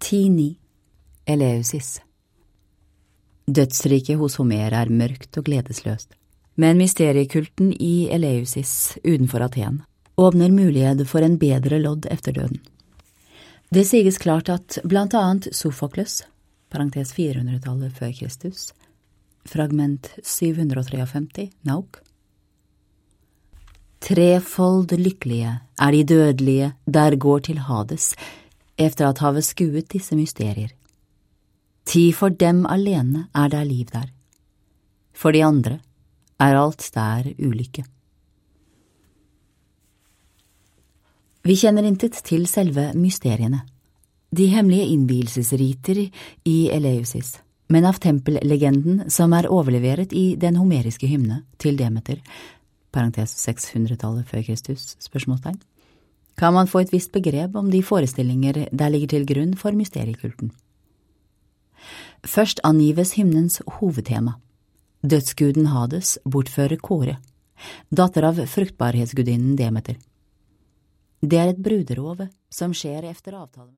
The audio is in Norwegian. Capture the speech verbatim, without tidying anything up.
ti ni Eleusis. Dødsriket hos Homer er mørkt og gledesløst, men mysteriekulten i Eleusis utenfor Aten åpner mulighet for en bedre lodd efter døden. Det siges klart at blant annet Sofokles, parentes fire hundre-tallet før Kristus, fragment syv hundre femtitre, Nauk. Trefold lykkelige er de dødelige der går til Hades, efter at have skuet disse mysterier. Ti for dem alene er der liv der. For de andre er alt der ulykke. Vi kjenner intet til selve mysteriene, de hemmelige innvielsesriter i Eleusis, men av tempellegenden som er overleveret i den homeriske hymne til Demeter, parentes seks hundre-tallet før Kristus, spørsmålstegn, kan man få et visst begrep om de forestillinger der ligger til grunn for mysteriekulten. Først angives hymnens hovedtema. Dødsguden Hades bortfører Kåre, datter av fruktbarhetsgudinnen Demeter. Det er et bruderov som skjer efter avtale.